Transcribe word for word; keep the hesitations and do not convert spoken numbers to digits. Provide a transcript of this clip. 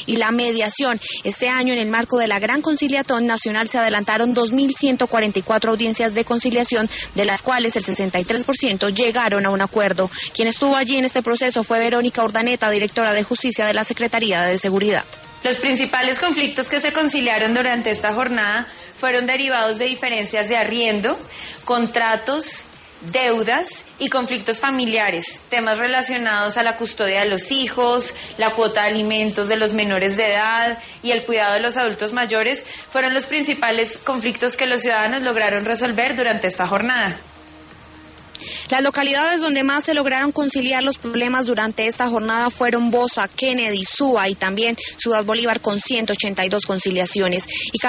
y la mediación. Este año, en el marco de la Gran Conciliatón Nacional, se adelantaron dos mil ciento cuarenta y cuatro audiencias de conciliación, de las cuales el sesenta y tres por ciento llegaron a un acuerdo. Quien estuvo allí en este proceso fue Verónica Urdaneta, directora de Justicia de la Secretaría de Seguridad. Los principales conflictos que se conciliaron durante esta jornada fueron derivados de diferencias de arriendo, contratos, deudas y conflictos familiares, temas relacionados a la custodia de los hijos, la cuota de alimentos de los menores de edad y el cuidado de los adultos mayores fueron los principales conflictos que los ciudadanos lograron resolver durante esta jornada. Las localidades donde más se lograron conciliar los problemas durante esta jornada fueron Bosa, Kennedy, Suba y también Ciudad Bolívar, con ciento ochenta y dos conciliaciones. Y